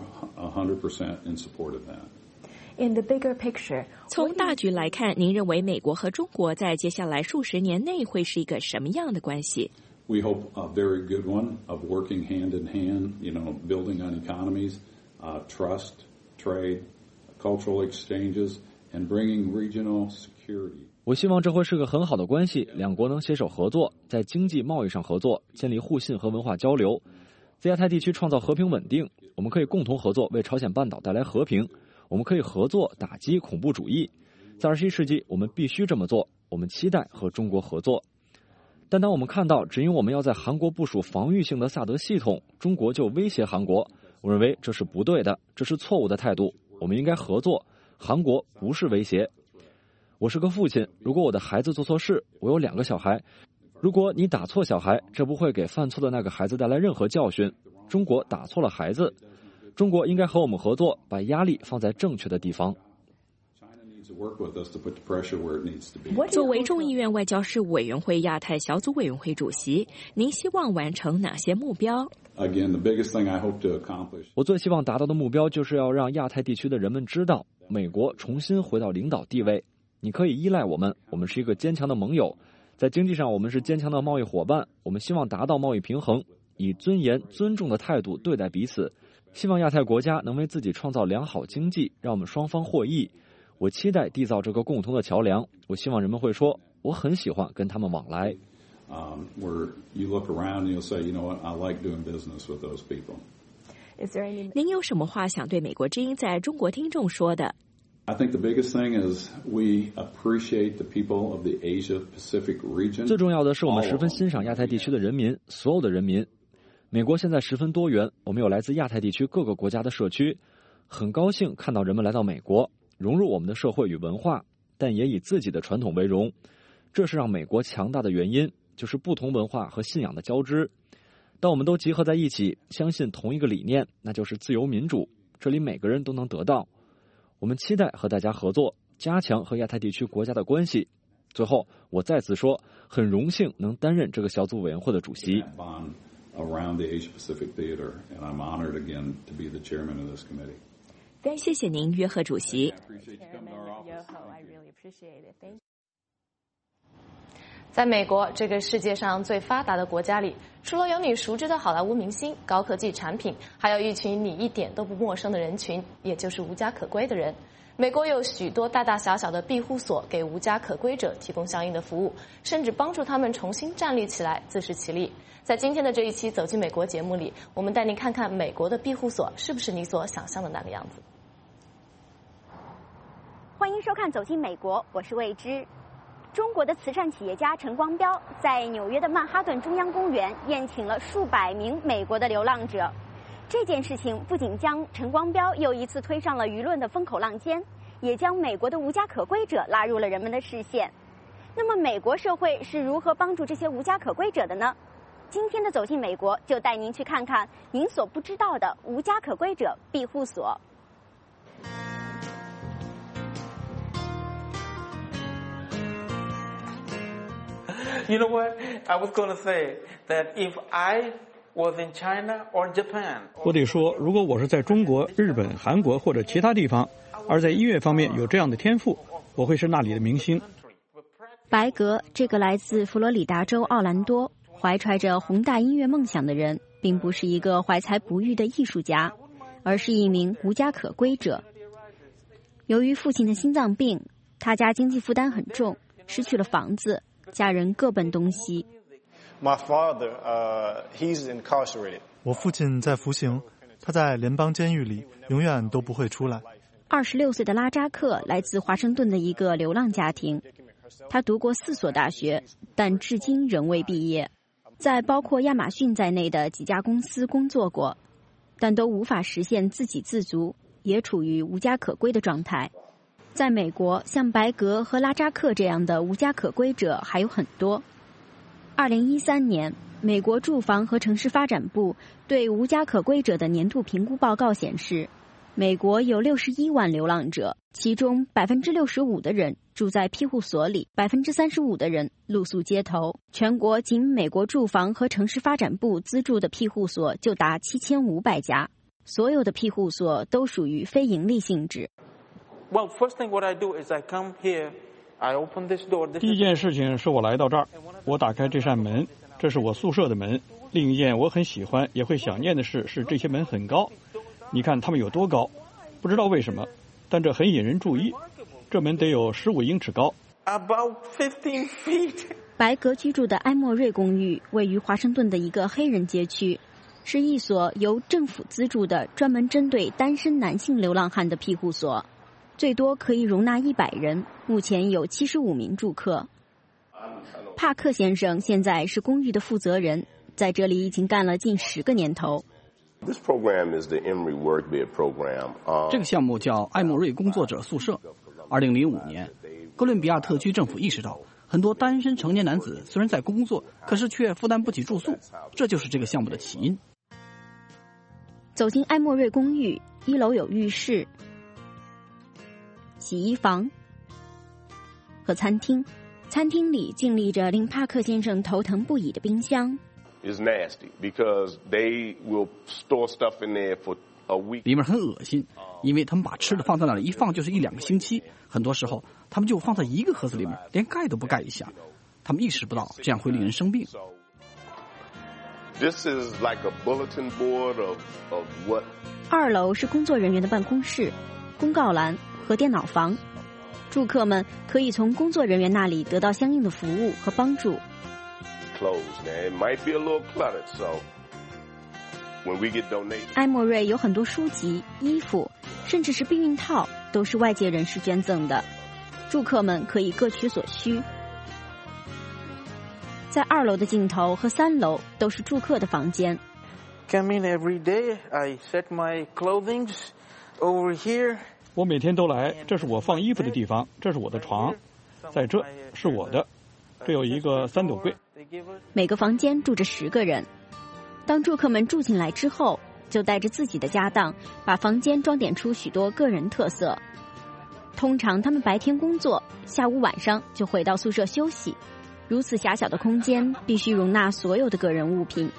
100% in support of that. In the bigger picture, 从大局来看，您认为美国和中国在接下来数十年内会是一个什么样的关系？ We hope a very good one of working hand in hand, building on economies, trust, trade, cultural exchanges, and bringing regional security. 我希望这会是个很好的关系，两国能携手合作，在经济贸易上合作，建立互信和文化交流，在亚太地区创造和平稳定。我们可以共同合作，为朝鲜半岛带来和平。我们可以合作打击恐怖主义，在21世纪，我们必须这么做。我们期待和中国合作，但当我们看到只因我们要在韩国部署防御性的萨德系统，中国就威胁韩国，我认为这是不对的，这是错误的态度。我们应该合作，韩国不是威胁。我是个父亲，如果我的孩子做错事，我有2个小孩，如果你打错小孩，这不会给犯错的那个孩子带来任何教训。中国打错了孩子。中国应该和我们合作，把压力放在正确的地方。 作为众议院外交事务委员会亚太小组委员会主席，您希望完成哪些目标？ 我最希望达到的目标就是要让亚太地区的人们知道，美国重新回到领导地位。你可以依赖我们，我们是一个坚强的盟友，在经济上我们是坚强的贸易伙伴，我们希望达到贸易平衡。 以尊严、尊重的态度对待彼此。希望亚太国家能为自己创造良好经济，让我们双方获益。我期待缔造这个共同的桥梁。我希望人们会说，我很喜欢跟他们往来。 Where you look around and you'll say, you know what, I like doing business with those people. 您有什么话想对美国之音在中国听众说的？ I think the biggest thing is we appreciate the people of the Asia Pacific region. 最重要的是，我们十分欣赏亚太地区的人民，所有的人民。美国现在十分多元，我们有来自亚太地区各个国家的社区，很高兴看到人们来到美国，融入我们的社会与文化，但也以自己的传统为荣。这是让美国强大的原因，就是不同文化和信仰的交织。当我们都集合在一起，相信同一个理念，那就是自由民主，这里每个人都能得到。我们期待和大家合作，加强和亚太地区国家的关系。最后，我再次说，很荣幸能担任这个小组委员会的主席。 Around the Asia Pacific Theater, and I'm honored again to be the chairman of this committee. 谢谢您，约翰主席。 在美国这个世界上最发达的国家里，除了有你熟知的好莱坞明星、高科技产品，还有一群你一点都不陌生的人群，也就是无家可归的人。美国有许多大大小小的庇护所，给无家可归者提供相应的服务，甚至帮助他们重新站立起来，自食其力。在今天的这一期《走进美国》节目里，我们带您看看美国的庇护所是不是你所想象的那个样子。 欢迎收看《走进美国》，我是魏之。中国的慈善企业家陈光标在纽约的曼哈顿中央公园宴请了数百名美国的流浪者。这件事情不仅将陈光标又一次推上了舆论的风口浪尖，也将美国的无家可归者拉入了人们的视线。那么，美国社会是如何帮助这些无家可归者的呢？今天的走进美国就带您去看看您所不知道的无家可归者庇护所。 You know what? I was going to say that if I was in China or Japan. 我得说，如果我是在中国、日本、韩国或者其他地方，而在音乐方面有这样的天赋，我会是那里的明星。 白格，这个来自佛罗里达州奥兰多、怀揣着宏大音乐梦想的人，并不是一个怀才不遇的艺术家，而是一名无家可归者。由于父亲的心脏病，他家经济负担很重，失去了房子，家人各奔东西。 My father, he's incarcerated. 我父亲在服刑，他在联邦监狱里，永远都不会出来。 26岁的拉扎克来自华盛顿的一个流浪家庭，他读过4所大学，但至今仍未毕业。在包括亚马逊在内的几家公司工作过，但都无法实现自给自足，也处于无家可归的状态。在美国，像白格和拉扎克这样的无家可归者还有很多。2013年，美国住房和城市发展部对无家可归者的年度评估报告显示，美国有61万流浪者，其中65%的人住在庇护所里，35%的人露宿街头。全国仅美国住房和城市发展部资助的庇护所就达7500家，所有的庇护所都属于非盈利性质。 Well, first thing what I do is I come here, I open this door. 第一件事情是我来到这儿，我打开这扇门，这是我宿舍的门。另一件我很喜欢也会想念的事是这些门很高，你看它们有多高？不知道为什么，但这很引人注意。这门得有15英尺高。 About 15 feet. 白格居住的埃默瑞公寓位于华盛顿的一个黑人街区，是一所由政府资助的专门针对单身男性流浪汉的庇护所。最多可以容纳100人，目前有75名住客。帕克先生现在是公寓的负责人，在这里已经干了近10个年头。 这个项目叫艾默瑞工作者宿舍。2005年，哥伦比亚特区政府意识到，很多单身成年男子虽然在工作，可是却负担不起住宿，这就是这个项目的起因。 走进艾默瑞公寓，1楼有浴室、洗衣房和餐厅，餐厅里静立着令帕克先生头疼不已的冰箱。 里面很恶心，因为他们把吃的放在那里一放就是1-2个星期，很多时候他们就放在一个盒子里面，连盖都不盖一下。他们意识不到这样会令人生病。 This is like a bulletin board of what? 2楼是工作人员的办公室、公告栏和电脑房，住客们可以从工作人员那里得到相应的服务和帮助。埃默瑞有很多书籍、衣服，甚至是避孕套，都是外界人士捐赠的。住客们可以各取所需。在2楼的尽头和3楼都是住客的房间。 Come in every day. I set my clothing over here. 我每天都来，这是我放衣服的地方，这是我的床，在这是我的，这有一个3斗柜。 每个房间住着10个人。当住客们住进来之后，就带着自己的家当，把房间装点出许多个人特色。通常他们白天工作，下午晚上就回到宿舍休息。如此狭小的空间必须容纳所有的个人物品。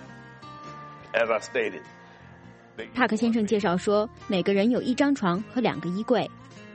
帕克先生介绍说，每个人有1张床和2个衣柜。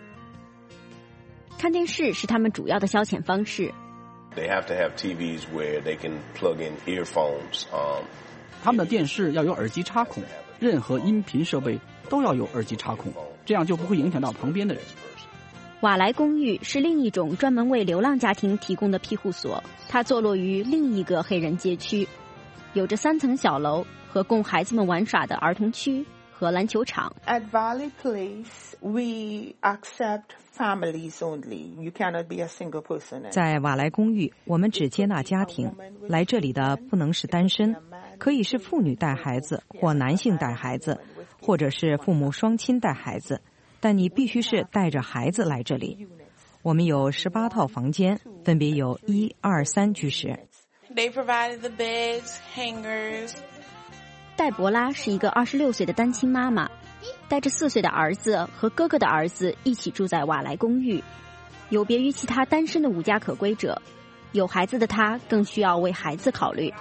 看电视是他们主要的消遣方式。 They have to have TVs where they can plug in earphones. 他们的电视要有耳机插孔，任何音频设备都要有耳机插孔，这样就不会影响到旁边的人。 瓦莱公寓是另一种专门为流浪家庭提供的庇护所，它坐落于另一个黑人街区，有着3层小楼和供孩子们玩耍的儿童区和篮球场。 At Valley Place, we accept families only. You cannot be a single person. 在瓦莱公寓，我们只接纳家庭，来这里的不能是单身，可以是妇女带孩子，或男性带孩子，或者是父母双亲带孩子，但你必须是带着孩子来这里。我们有18套房间，分别有1、2、3居室。 They provided the beds, hangers. 黛博拉是一个26岁的单亲妈妈，带着4岁的儿子和哥哥的儿子一起住在瓦莱公寓。有别于其他单身的无家可归者，有孩子的她更需要为孩子考虑。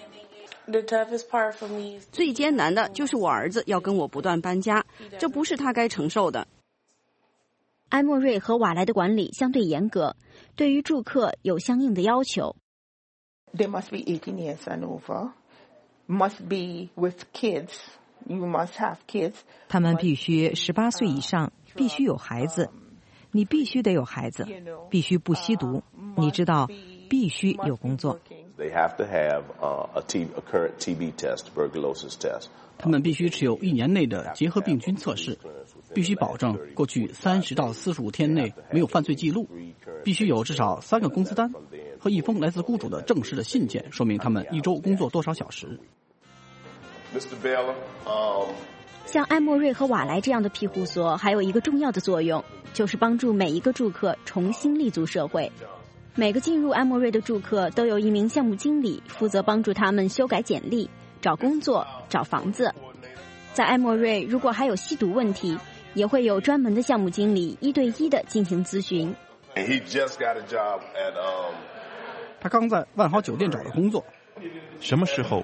最艰难的就是我儿子要跟我不断搬家，这不是他该承受的。 埃默瑞和瓦莱的管理相对严格，对于住客有相应的要求。 They must be 18 years and over. Must be with kids. You must have kids. 他们必须18岁以上，必须有孩子。你必须得有孩子，必须不吸毒。你知道，必须有工作。 They have to have a current TB test, tuberculosis test. 他们必须持有1年内的结核病菌测试，必须保证过去30到45天内没有犯罪记录，必须有至少3个工资单和1封来自雇主的正式的信件，说明他们1周工作多少小时。 Mr. Baylor, 像埃默瑞和瓦莱这样的庇护所还有一个重要的作用，就是帮助每一个住客重新立足社会。每个进入埃默瑞的住客都有1名项目经理负责帮助他们修改简历、找工作、找房子。在埃默瑞，如果还有吸毒问题，也会有专门的项目经理1对1的进行咨询。 he just got a job at 他刚在万豪酒店找到工作。 什么时候？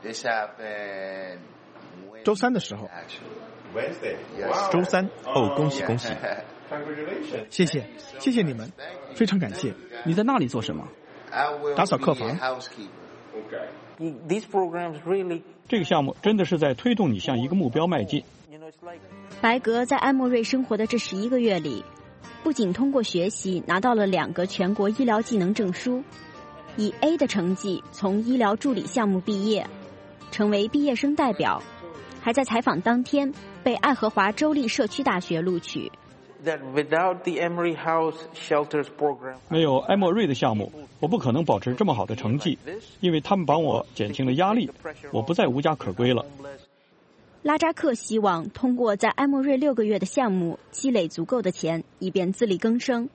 周3的时候。 周3。哦，恭喜恭喜！ 谢谢你们，非常感谢。 你在那里做什么？ 打扫客房。 这个项目真的是在推动你向一个目标迈进。 白格在埃默瑞生活的这11个月里，不仅通过学习拿到了2个全国医疗技能证书，以 A 的成绩从医疗助理项目毕业，成为毕业生代表，还在采访当天被爱荷华州立社区大学录取。 没有埃默瑞的项目，我不可能保持这么好的成绩，因为他们帮我减轻了压力，我不再无家可归了。 拉扎克希望通过在埃默瑞6个月的项目积累足够的钱，以便自力更生。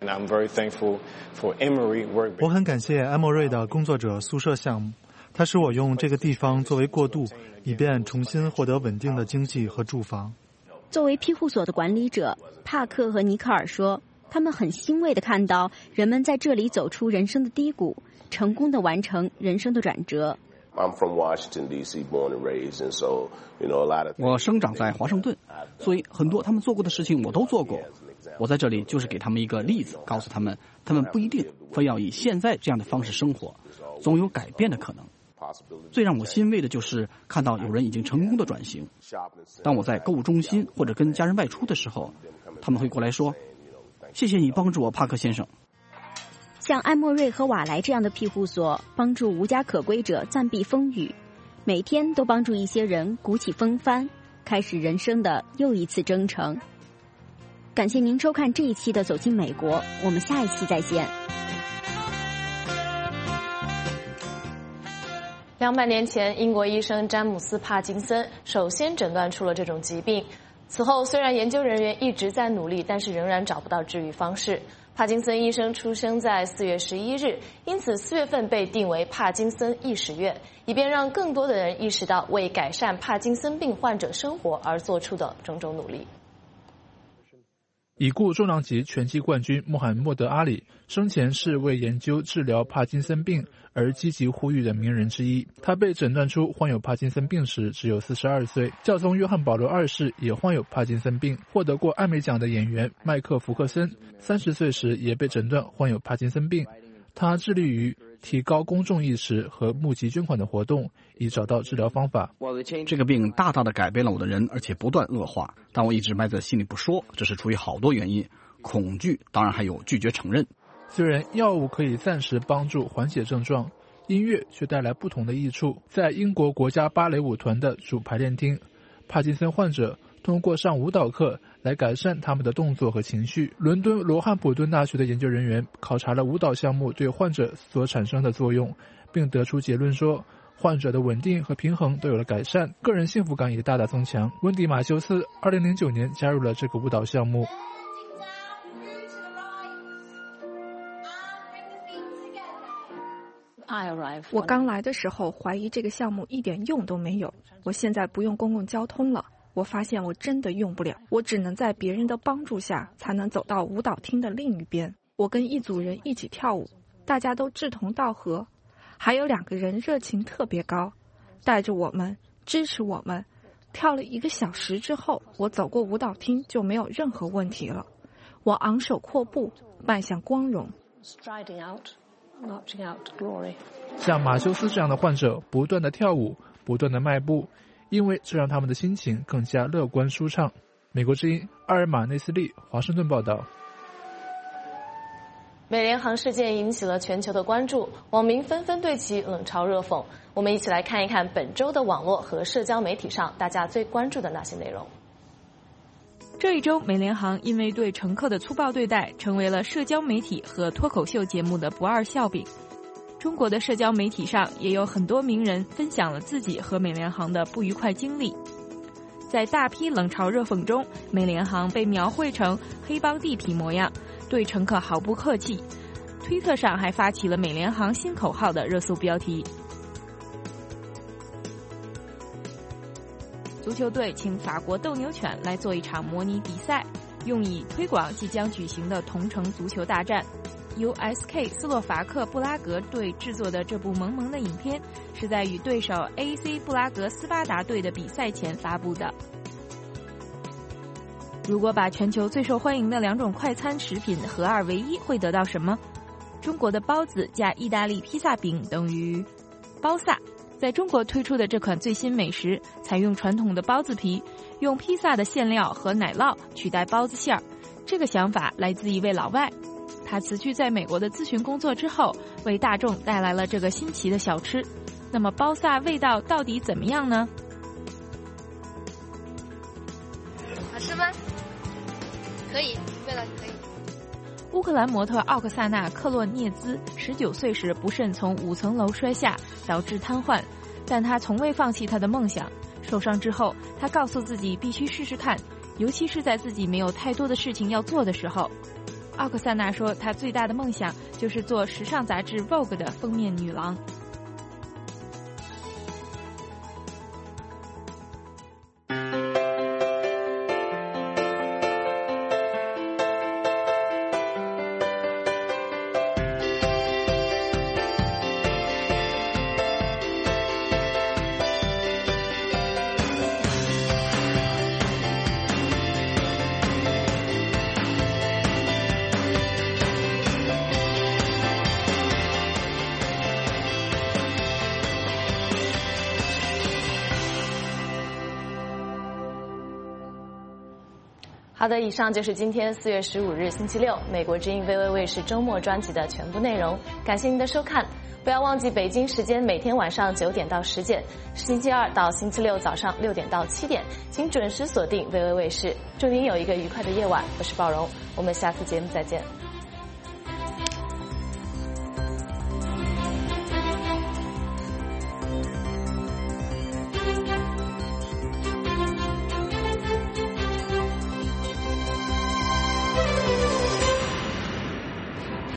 我很感谢埃默瑞的工作者宿舍项目，它使我用这个地方作为过渡，以便重新获得稳定的经济和住房。 作为庇护所的管理者，帕克和尼克尔说，他们很欣慰地看到人们在这里走出人生的低谷，成功地完成人生的转折。 我生长在华盛顿，所以很多他们做过的事情我都做过。我在这里就是给他们一个例子，告诉他们，他们不一定非要以现在这样的方式生活，总有改变的可能。 最让我欣慰的就是看到有人已经成功的转型。当我在购物中心或者跟家人外出的时候，他们会过来说：“谢谢你帮助我，帕克先生。” 像艾默瑞和瓦莱这样的庇护所，帮助无家可归者暂避风雨，每天都帮助一些人鼓起风帆，开始人生的又一次征程。感谢您收看这一期的《走进美国》，我们下一期再见。 200年前，英国医生詹姆斯·帕金森首先诊断出了这种疾病。此后，虽然研究人员一直在努力，但是仍然找不到治愈方式。帕金森医生出生在4月11日，因此4月份被定为帕金森意识月，以便让更多的人意识到为改善帕金森病患者生活而做出的种种努力。 已故重量级拳击冠军穆罕默德·阿里生前是为研究治疗帕金森病而积极呼吁的名人之一。他被诊断出患有帕金森病时只有42岁。教宗约翰保罗2世也患有帕金森病。获得过艾美奖的演员麦克·福克森30岁时也被诊断患有帕金森病。他致力于提高公众意识和募集捐款的活动，以找到治疗方法。 这个病大大的改变了我的人，而且不断恶化，但我一直埋在心里不说，这是出于好多原因，恐惧，当然还有拒绝承认。 虽然药物可以暂时帮助缓解症状，音乐却带来不同的益处。在英国国家芭蕾舞团的主排练厅，帕金森患者通过上舞蹈课来改善他们的动作和情绪。伦敦罗汉普顿大学的研究人员考察了舞蹈项目对患者所产生的作用，并得出结论说，患者的稳定和平衡都有了改善，个人幸福感也大大增强。温迪·马修斯2009年加入了这个舞蹈项目。 我刚来的时候怀疑这个项目一点用都没有，我现在不用公共交通了，我发现我真的用不了，我只能在别人的帮助下才能走到舞蹈厅的另一边。我跟一组人一起跳舞，大家都志同道合，还有2个人热情特别高，带着我们，支持我们。跳了1个小时之后，我走过舞蹈厅就没有任何问题了。我昂首阔步，迈向光荣。 像马修斯这样的患者不断的跳舞，不断的迈步，因为这让他们的心情更加乐观舒畅。美国之音阿尔玛内斯利华盛顿报道。 美联航事件引起了全球的关注，网民纷纷对其冷嘲热讽。我们一起来看一看本周的网络和社交媒体上大家最关注的那些内容。 这一周，美联航因为对乘客的粗暴对待，成为了社交媒体和脱口秀节目的不二笑柄。中国的社交媒体上也有很多名人分享了自己和美联航的不愉快经历。在大批冷嘲热讽中，美联航被描绘成黑帮地痞模样，对乘客毫不客气。推特上还发起了美联航新口号的热搜标题。足球队请法国斗牛犬来做一场模拟比赛，用以推广即将举行的同城足球大战。由 SK 斯洛伐克布拉格队制作的这部萌萌的影片，是在与对手 AC 布拉格斯巴达队的比赛前发布的。如果把全球最受欢迎的2种快餐食品合二为一，会得到什么？中国的包子加意大利披萨饼等于包萨。在中国推出的这款最新美食，采用传统的包子皮，用披萨的馅料和奶酪取代包子馅儿。这个想法来自一位老外，他辞去在美国的咨询工作之后，为大众带来了这个新奇的小吃。那么包萨味道到底怎么样呢？ 好吃吗？可以，味道可以。 乌克兰模特奥克萨娜·克洛涅兹19岁时不慎从5层楼摔下，导致瘫痪，但她从未放弃她的梦想。受伤之后，她告诉自己必须试试看，尤其是在自己没有太多的事情要做的时候。奥克萨娜说，她最大的梦想就是做时尚杂志 Vogue 的封面女郎。 好的，以上就是今天4月15日星期六美国之音 VOV 卫视周末专辑的全部内容。感谢您的收看，不要忘记北京时间每天晚上9点到10点，星期二到星期六早上6点到7点，请准时锁定 VOV 卫视。祝您有一个愉快的夜晚，我是宝荣，我们下次节目再见。